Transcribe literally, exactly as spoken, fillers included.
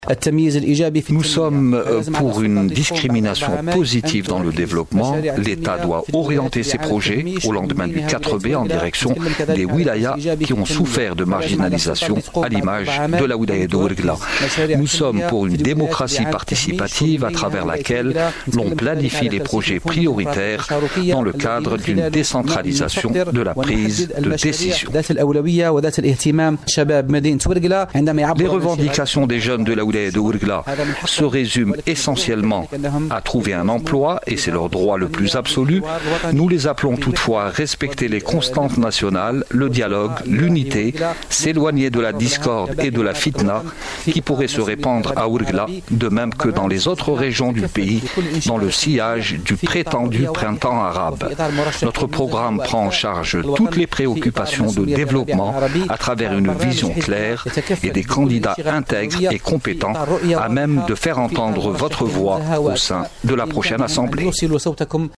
Nous sommes pour une discrimination positive dans le développement. L'État doit orienter ses projets au lendemain du quatre mai en direction des wilayas qui ont souffert de marginalisation, à l'image de la wilaya de Ouargla. Nous sommes pour une démocratie participative à travers laquelle l'on planifie les projets prioritaires dans le cadre d'une décentralisation de la prise de décision. Les revendications des jeunes de la wilaya de Ouargla se résument essentiellement à trouver un emploi et c'est leur droit le plus absolu. Nous les appelons toutefois à respecter les constantes nationales, le dialogue, l'unité, s'éloigner de la discorde et de la fitna qui pourrait se répandre à Ouargla, de même que dans les autres régions du pays, dans le sillage du prétendu printemps arabe. Notre programme prend en charge toutes les préoccupations de développement à travers une vision claire et des candidats intègres et compétents à même de faire entendre votre voix au sein de la prochaine Assemblée.